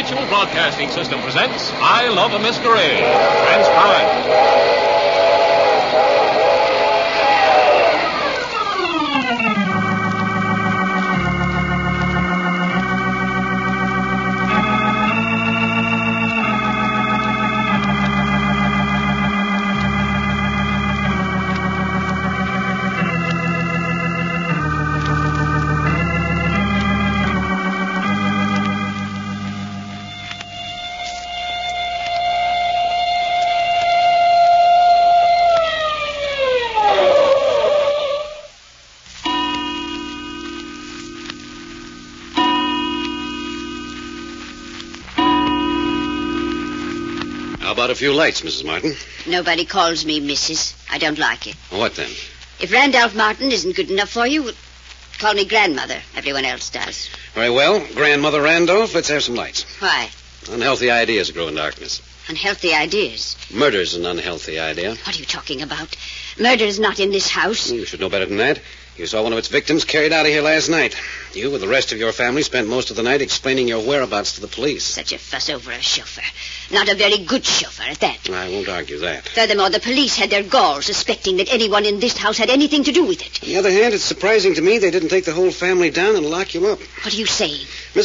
Mutual Broadcasting System presents I Love a Masquerade. Transcribed. How about a few lights, Mrs. Martin? Nobody calls me Mrs. I don't like it. What then? If Randolph Martin isn't good enough for you, call me grandmother. Everyone else does. Very well. Grandmother Randolph, let's have some lights. Why? Unhealthy ideas grow in darkness. Unhealthy ideas. Murder's an unhealthy idea. What are you talking about? Murder's not in this house. You should know better than that. You saw one of its victims carried out of here last night. You, with the rest of your family, spent most of the night explaining your whereabouts to the police. Such a fuss over a chauffeur. Not a very good chauffeur at that. I won't argue that. Furthermore, the police had their gall suspecting that anyone in this house had anything to do with it. On the other hand, it's surprising to me they didn't take the whole family down and lock you up. What are you saying?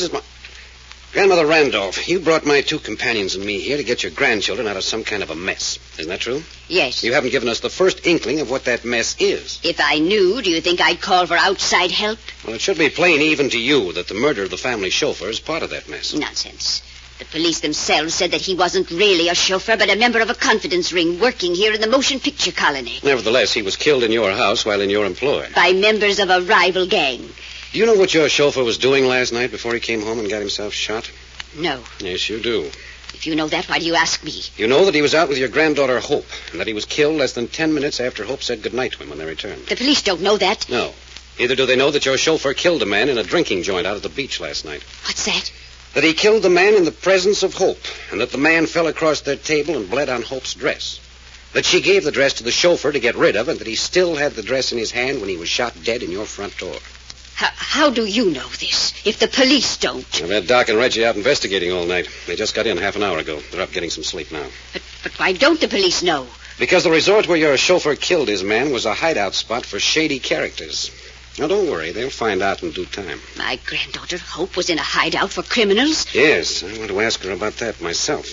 Grandmother Randolph, you brought my two companions and me here to get your grandchildren out of some kind of a mess. Isn't that true? Yes. You haven't given us the first inkling of what that mess is. If I knew, do you think I'd call for outside help? Well, it should be plain even to you that the murder of the family chauffeur is part of that mess. Nonsense. The police themselves said that he wasn't really a chauffeur, but a member of a confidence ring working here in the motion picture colony. Nevertheless, he was killed in your house while in your employ. By members of a rival gang. Do you know what your chauffeur was doing last night before he came home and got himself shot? No. Yes, you do. If you know that, why do you ask me? You know that he was out with your granddaughter, Hope, and that he was killed less than 10 minutes after Hope said goodnight to him when they returned. The police don't know that. No. Neither do they know that your chauffeur killed a man in a drinking joint out at the beach last night. What's that? That he killed the man in the presence of Hope, and that the man fell across their table and bled on Hope's dress. That she gave the dress to the chauffeur to get rid of, and that he still had the dress in his hand when he was shot dead in your front door. How do you know this, if the police don't? I've had Doc and Reggie out investigating all night. They just got in half an hour ago. They're up getting some sleep now. But why don't the police know? Because the resort where your chauffeur killed his man was a hideout spot for shady characters. Now, don't worry. They'll find out in due time. My granddaughter, Hope, was in a hideout for criminals? Yes, I want to ask her about that myself.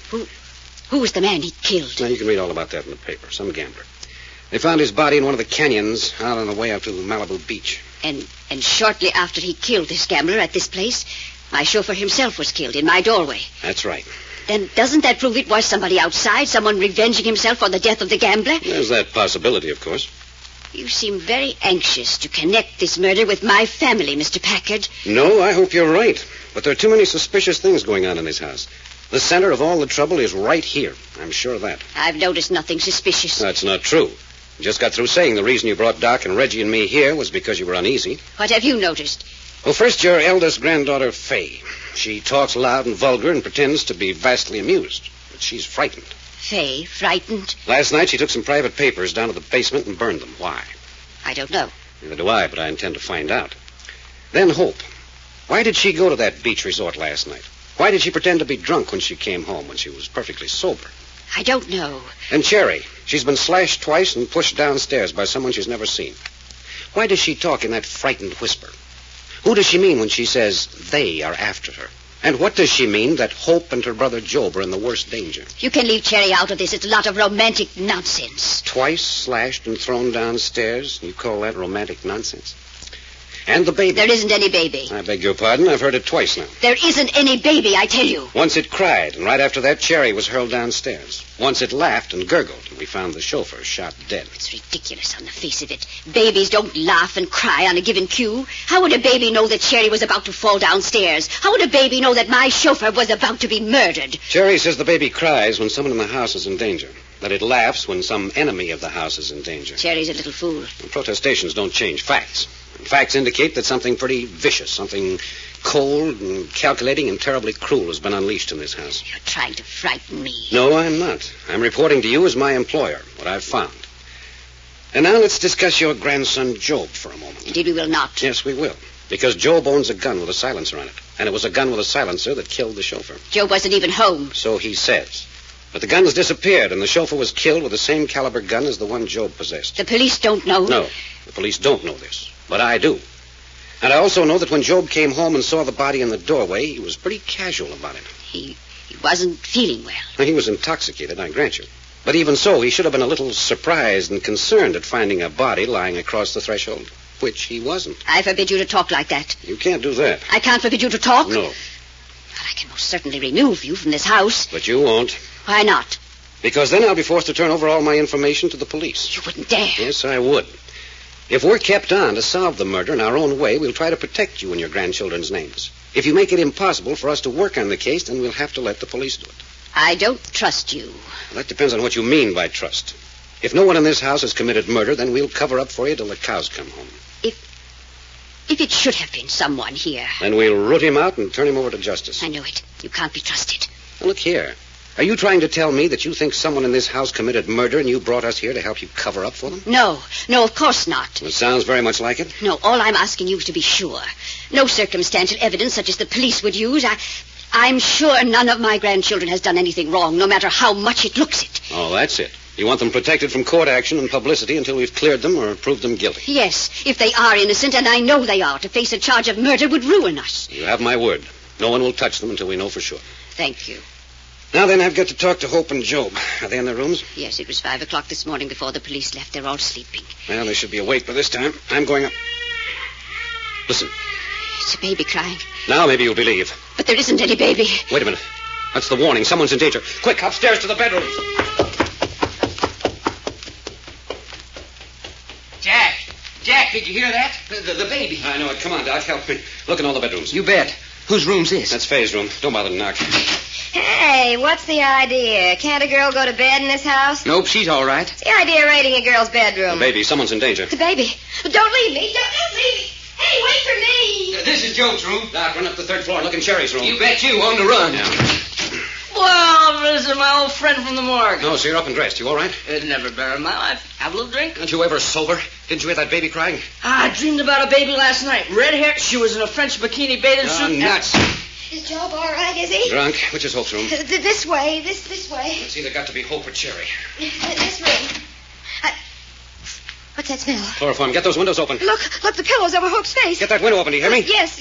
Who was the man he killed? Now, you can read all about that in the paper. Some gambler. They found his body in one of the canyons out on the way up to Malibu Beach. And shortly after he killed this gambler at this place, my chauffeur himself was killed in my doorway. That's right. Then doesn't that prove it was somebody outside, someone revenging himself for the death of the gambler? There's that possibility, of course. You seem very anxious to connect this murder with my family, Mr. Packard. No, I hope you're right. But there are too many suspicious things going on in this house. The center of all the trouble is right here. I'm sure of that. I've noticed nothing suspicious. That's not true. You just got through saying the reason you brought Doc and Reggie and me here was because you were uneasy. What have you noticed? Well, first, your eldest granddaughter, Fay. She talks loud and vulgar and pretends to be vastly amused. But she's frightened. Fay, frightened? Last night, she took some private papers down to the basement and burned them. Why? I don't know. Neither do I, but I intend to find out. Then Hope. Why did she go to that beach resort last night? Why did she pretend to be drunk when she came home when she was perfectly sober? I don't know. And Cherry. She's been slashed twice and pushed downstairs by someone she's never seen. Why does she talk in that frightened whisper? Who does she mean when she says they are after her? And what does she mean that Hope and her brother Job are in the worst danger? You can leave Cherry out of this. It's a lot of romantic nonsense. Twice slashed and thrown downstairs? You call that romantic nonsense? And the baby. There isn't any baby. I beg your pardon. I've heard it twice now. There isn't any baby, I tell you. Once it cried, and right after that, Cherry was hurled downstairs. Once it laughed and gurgled, and we found the chauffeur shot dead. It's ridiculous on the face of it. Babies don't laugh and cry on a given cue. How would a baby know that Cherry was about to fall downstairs? How would a baby know that my chauffeur was about to be murdered? Cherry says the baby cries when someone in the house is in danger. That it laughs when some enemy of the house is in danger. Cherry's a little fool. And protestations don't change facts. And facts indicate that something pretty vicious, something cold and calculating and terribly cruel has been unleashed in this house. You're trying to frighten me. No, I'm not. I'm reporting to you as my employer, what I've found. And now let's discuss your grandson, Job, for a moment. Indeed, we will not. Yes, we will. Because Job owns a gun with a silencer on it. And it was a gun with a silencer that killed the chauffeur. Job wasn't even home. So he says. But the gun's disappeared, and the chauffeur was killed with the same caliber gun as the one Job possessed. The police don't know? No, the police don't know this. But I do. And I also know that when Job came home and saw the body in the doorway, he was pretty casual about it. He wasn't feeling well. Now, he was intoxicated, I grant you. But even so, he should have been a little surprised and concerned at finding a body lying across the threshold, which he wasn't. I forbid you to talk like that. You can't do that. I can't forbid you to talk? No. But I can most certainly remove you from this house. But you won't. Why not? Because then I'll be forced to turn over all my information to the police. You wouldn't dare. Yes, I would. If we're kept on to solve the murder in our own way, we'll try to protect you and your grandchildren's names. If you make it impossible for us to work on the case, then we'll have to let the police do it. I don't trust you. Well, that depends on what you mean by trust. If no one in this house has committed murder, then we'll cover up for you till the cows come home. If it should have been someone here. Then we'll root him out and turn him over to justice. I know it. You can't be trusted. Now, look here. Are you trying to tell me that you think someone in this house committed murder and you brought us here to help you cover up for them? No, of course not. It sounds very much like it. No, all I'm asking you is to be sure. No circumstantial evidence such as the police would use. I'm sure none of my grandchildren has done anything wrong, no matter how much it looks it. Oh, that's it. You want them protected from court action and publicity until we've cleared them or proved them guilty. Yes, if they are innocent, and I know they are, to face a charge of murder would ruin us. You have my word. No one will touch them until we know for sure. Thank you. Now then, I've got to talk to Hope and Job. Are they in their rooms? Yes, it was 5 o'clock this morning before the police left. They're all sleeping. Well, they should be awake by this time. I'm going up. Listen. It's a baby crying. Now maybe you'll believe. But there isn't any baby. Wait a minute. That's the warning. Someone's in danger. Quick, upstairs to the bedrooms. Jack, did you hear that? The baby. I know it. Come on, Doc. Help me. Look in all the bedrooms. You bet. Whose room's this? That's Faye's room. Don't bother to knock. Hey, what's the idea? Can't a girl go to bed in this house? Nope, she's all right. What's the idea of raiding a girl's bedroom? The baby. Someone's in danger. The baby. Don't leave me. Don't leave me. Hey, wait for me. This is Job's room. Doc, run up the third floor and look in Sherry's room. You bet you. On the run. Yeah. Well, this is my old friend from the morgue. No, so you're up and dressed. You all right? It never been in my life. Have a little drink? Aren't you ever sober? Didn't you hear that baby crying? I dreamed about a baby last night. Red hair. She was in a French bikini bathing suit. Nuts. Is Job all right, is he? Drunk. Which is Hope's room? This way. This way. It's either got to be Hope or Cherry. This room. What's that smell? Chloroform. Get those windows open. Look, the pillows over Hope's face. Get that window open. Do you hear me? Yes.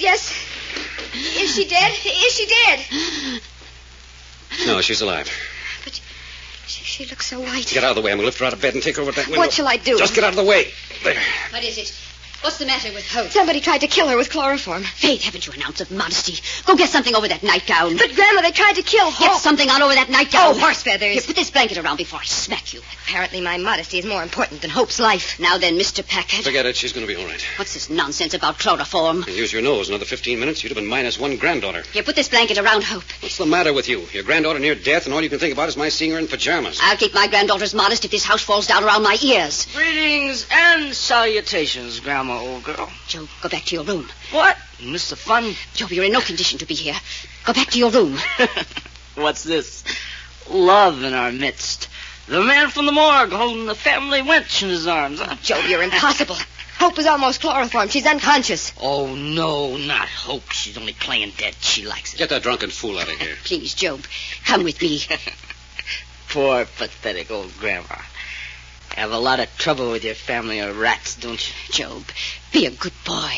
Is she dead? Is she dead? No, she's alive. But she looks so white. Get out of the way. I'm going to lift her out of bed and take her over that window. What shall I do? Just get out of the way. There. What is it? What's the matter with Hope? Somebody tried to kill her with chloroform. Faith, haven't you an ounce of modesty? Go get something over that nightgown. But, Grandma, they tried to kill Hope. Get something on over that nightgown. Oh, horse feathers. Here, put this blanket around before I smack you. Apparently my modesty is more important than Hope's life. Now then, Mr. Packard. Forget it. She's going to be all right. What's this nonsense about chloroform? You use your nose. Another 15 minutes, you'd have been minus one granddaughter. Here, put this blanket around Hope. What's the matter with you? Your granddaughter near death, and all you can think about is my seeing her in pajamas. I'll keep my granddaughter's modest if this house falls down around my ears. Greetings and salutations, Grandma, old girl. Joe, go back to your room. What? Mr. Fun? Joe, you're in no condition to be here. Go back to your room. What's this? Love in our midst. The man from the morgue holding the family wench in his arms, huh? Joe, you're impossible. Hope is almost chloroformed. She's unconscious. Oh, no, not Hope. She's only playing dead. She likes it. Get that drunken fool out of here. Please, Job, come with me. Poor, pathetic old Grandma. Have a lot of trouble with your family of rats, don't you? Job, be a good boy.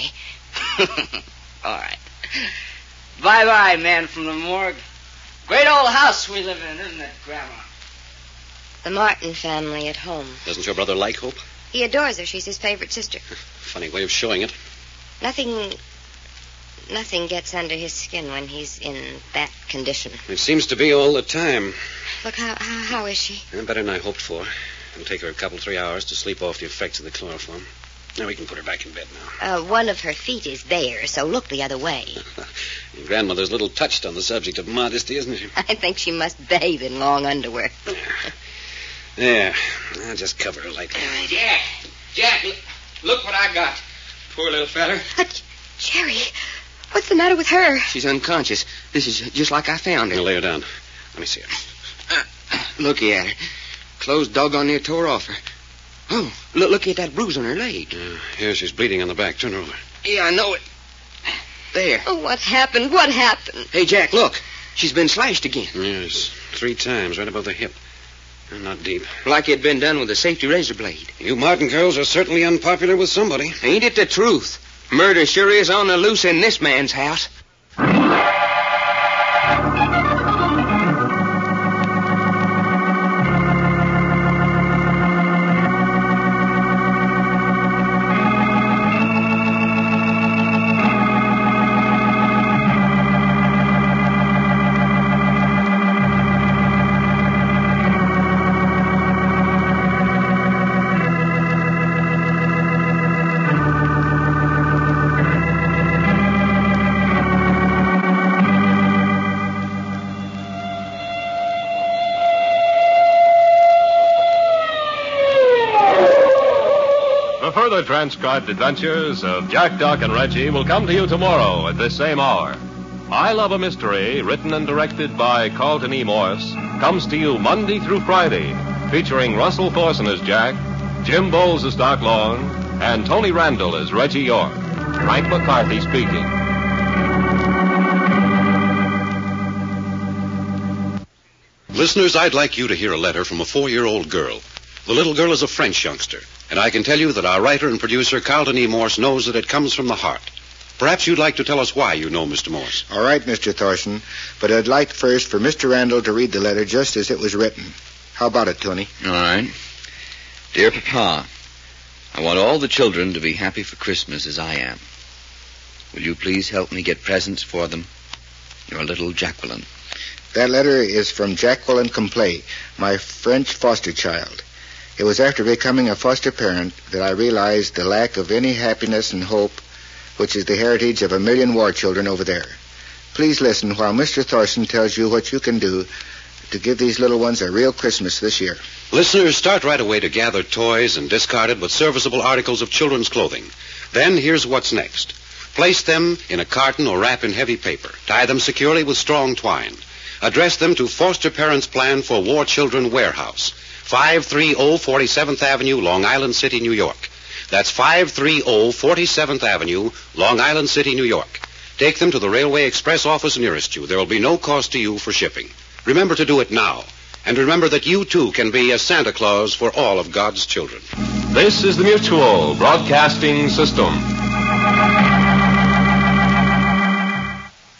All right. Bye-bye, man from the morgue. Great old house we live in, isn't it, Grandma? The Martin family at home. Doesn't your brother like Hope? He adores her. She's his favorite sister. Funny way of showing it. Nothing gets under his skin when he's in that condition. It seems to be all the time. Look, how is she? Better than I hoped for. It'll take her a couple, 3 hours to sleep off the effects of the chloroform. Now we can put her back in bed now. One of her feet is bare, so look the other way. Your grandmother's a little touched on the subject of modesty, isn't she? I think she must bathe in long underwear. There. I'll just cover her lightly. Jack, look what I got. Poor little feller. Cherry, what's the matter with her? She's unconscious. This is just like I found her. Now lay her down. Let me see her. Looky at her. Clothes doggone near tore off her. Oh, looky at that bruise on her leg. Here she's bleeding on the back. Turn her over. Yeah, I know it. There. Oh, what happened? What happened? Hey, Jack, look. She's been slashed again. Yes, 3 times, right above the hip. Not deep. Like it'd been done with a safety razor blade. You Martin girls are certainly unpopular with somebody. Ain't it the truth? Murder sure is on the loose in this man's house. Further transcribed adventures of Jack, Doc, and Reggie will come to you tomorrow at this same hour. I Love a Mystery, written and directed by Carlton E. Morse, comes to you Monday through Friday, featuring Russell Thorson as Jack, Jim Bowles as Doc Long, and Tony Randall as Reggie York. Frank McCarthy speaking. Listeners, I'd like you to hear a letter from a 4-year-old girl. The little girl is a French youngster, and I can tell you that our writer and producer, Carlton E. Morse, knows that it comes from the heart. Perhaps you'd like to tell us why you know Mr. Morse. All right, Mr. Thorson, but I'd like first for Mr. Randall to read the letter just as it was written. How about it, Tony? All right. Dear Papa, I want all the children to be happy for Christmas as I am. Will you please help me get presents for them? Your little Jacqueline. That letter is from Jacqueline Complay, my French foster child. It was after becoming a foster parent that I realized the lack of any happiness and hope, which is the heritage of 1 million war children over there. Please listen while Mr. Thorson tells you what you can do to give these little ones a real Christmas this year. Listeners, start right away to gather toys and discarded but serviceable articles of children's clothing. Then here's what's next. Place them in a carton or wrap in heavy paper. Tie them securely with strong twine. Address them to Foster Parents Plan for War Children Warehouse, 530 47th Avenue, Long Island City, New York. That's 530 47th Avenue, Long Island City, New York. Take them to the Railway Express office nearest you. There will be no cost to you for shipping. Remember to do it now. And remember that you, too, can be a Santa Claus for all of God's children. This is the Mutual Broadcasting System.